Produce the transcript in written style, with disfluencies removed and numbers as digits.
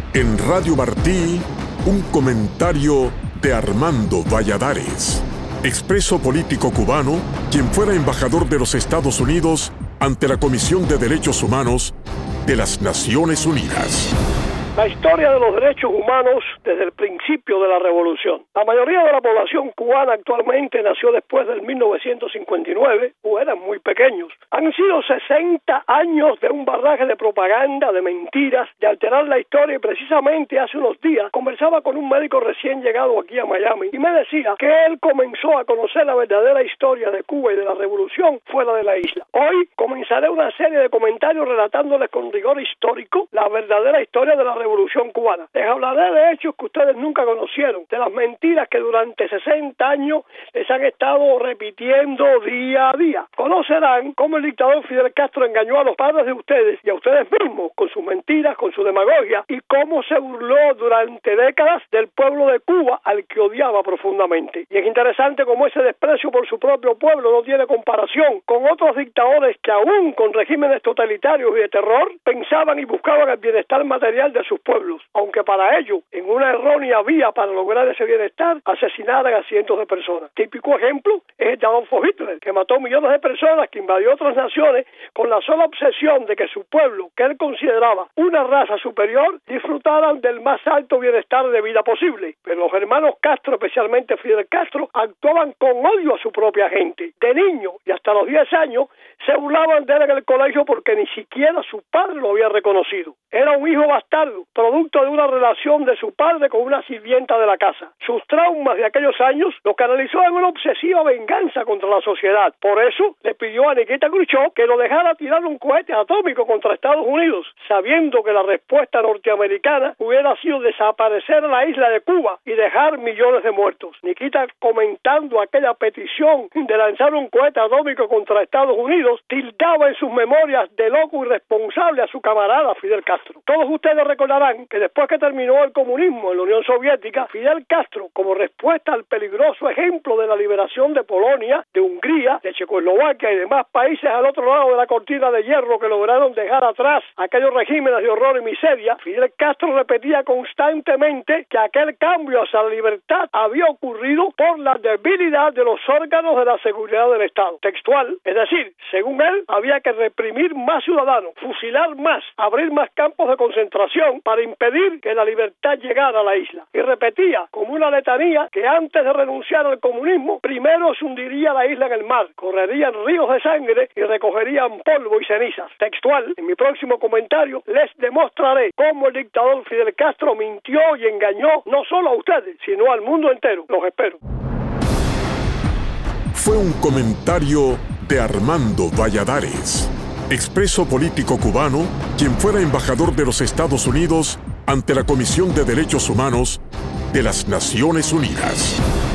En Radio Martí, un comentario de Armando Valladares, expreso político cubano, quien fuera embajador de los Estados Unidos ante la Comisión de Derechos Humanos de las Naciones Unidas. La historia de los derechos humanos desde el principio de la revolución. La mayoría de la población cubana actualmente nació después del 1959 o eran muy pequeños. Han sido 60 años de un barraje de propaganda, de mentiras, de alterar la historia, y precisamente hace unos días conversaba con un médico recién llegado aquí a Miami y me decía que él comenzó a conocer la verdadera historia de Cuba y de la revolución fuera de la isla. Hoy comenzaré una serie de comentarios relatándoles con rigor histórico la verdadera historia de la revolución cubana. Les hablaré de hechos que ustedes nunca conocieron, de las mentiras que durante 60 años les han estado repitiendo día a día. Conocerán cómo el dictador Fidel Castro engañó a los padres de ustedes y a ustedes mismos con sus mentiras, con su demagogia, y cómo se burló durante décadas del pueblo de Cuba al que odiaba profundamente. Y es interesante cómo ese desprecio por su propio pueblo no tiene comparación con otros dictadores que aún con regímenes totalitarios y de terror pensaban y buscaban el bienestar material de sus pueblos, aunque para ello, en una errónea vía para lograr ese bienestar, asesinaran a cientos de personas. Típico ejemplo es el de Adolfo Hitler, que mató millones de personas, que invadió otras naciones con la sola obsesión de que su pueblo, que él consideraba una raza superior, disfrutaran del más alto bienestar de vida posible. Pero los hermanos Castro, especialmente Fidel Castro, actuaban con odio a su propia gente. De niño y hasta los 10 años se burlaban de él en el colegio porque ni siquiera su padre lo había reconocido. Era un hijo bastardo, producto de una relación de su padre con una sirvienta de la casa. Sus traumas de aquellos años los canalizó en una obsesiva venganza contra la sociedad. Por eso le pidió a Nikita Khrushchev que lo dejara tirar un cohete atómico contra Estados Unidos, sabiendo que la respuesta norteamericana hubiera sido desaparecer la isla de Cuba y dejar millones de muertos. Nikita, comentando aquella petición de lanzar un cohete atómico contra Estados Unidos, tildaba en sus memorias de loco irresponsable a su camarada Fidel Castro. Todos ustedes recordarán que después que terminó el comunismo en la Unión Soviética, Fidel Castro, como respuesta al peligroso ejemplo de la liberación de Polonia, de Hungría, de Checoslovaquia y demás países al otro lado de la cortina de hierro que lograron dejar atrás aquellos regímenes de horror y miseria, Fidel Castro repetía constantemente que aquel cambio hacia la libertad había ocurrido por la debilidad de los órganos de la seguridad del Estado. Textual, es decir, según él, había que reprimir más ciudadanos, fusilar más, abrir más campos de concentración para impedir que la libertad llegara a la isla. Y repetía como una letanía que antes de renunciar al comunismo, primero se hundiría la isla en el mar, correrían ríos de sangre y recogerían polvo y cenizas. Textual, en mi próximo comentario les demostraré cómo el dictador Fidel Castro mintió y engañó no solo a ustedes, sino al mundo entero. Los espero. Fue un comentario de Armando Valladares, expreso político cubano, quien fuera embajador de los Estados Unidos ante la Comisión de Derechos Humanos de las Naciones Unidas.